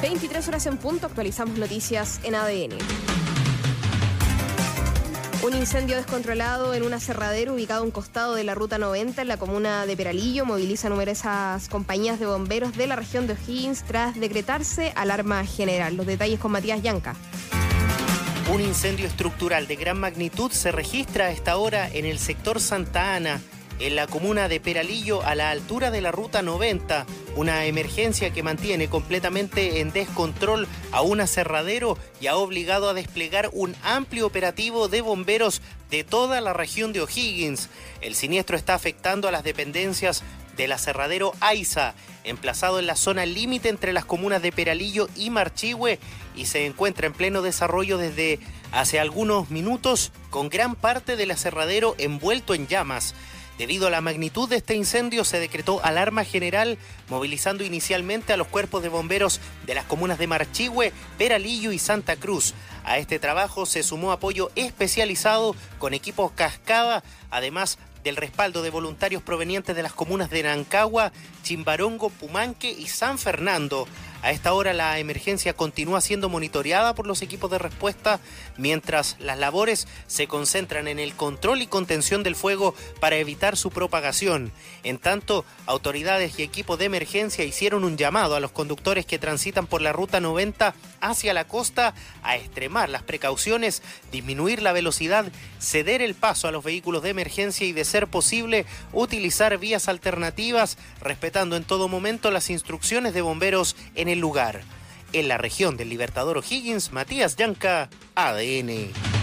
23 horas en punto, actualizamos noticias en ADN. Un incendio descontrolado en un aserradero ubicado a un costado de la Ruta 90 en la comuna de Peralillo moviliza numerosas compañías de bomberos de la región de O'Higgins tras decretarse alarma general. Los detalles con Matías Llanca. Un incendio estructural de gran magnitud se registra a esta hora en el sector Santa Ana, en la comuna de Peralillo, a la altura de la Ruta 90, una emergencia que mantiene completamente en descontrol a un aserradero y ha obligado a desplegar un amplio operativo de bomberos de toda la región de O'Higgins. El siniestro está afectando a las dependencias del aserradero Aiza, emplazado en la zona límite entre las comunas de Peralillo y Marchihue, y se encuentra en pleno desarrollo desde hace algunos minutos, con gran parte del aserradero envuelto en llamas. Debido a la magnitud de este incendio, se decretó alarma general, movilizando inicialmente a los cuerpos de bomberos de las comunas de Marchihue, Peralillo y Santa Cruz. A este trabajo se sumó apoyo especializado con equipos Cascada, además del respaldo de voluntarios provenientes de las comunas de Rancagua, Chimbarongo, Pumanque y San Fernando. A esta hora la emergencia continúa siendo monitoreada por los equipos de respuesta, mientras las labores se concentran en el control y contención del fuego para evitar su propagación. En tanto, autoridades y equipos de emergencia hicieron un llamado a los conductores que transitan por la Ruta 90 hacia la costa a extremar las precauciones, disminuir la velocidad, ceder el paso a los vehículos de emergencia y, de ser posible, utilizar vías alternativas, respetando en todo momento las instrucciones de bomberos en el lugar. En la región del Libertador O'Higgins, Matías Llanca, ADN.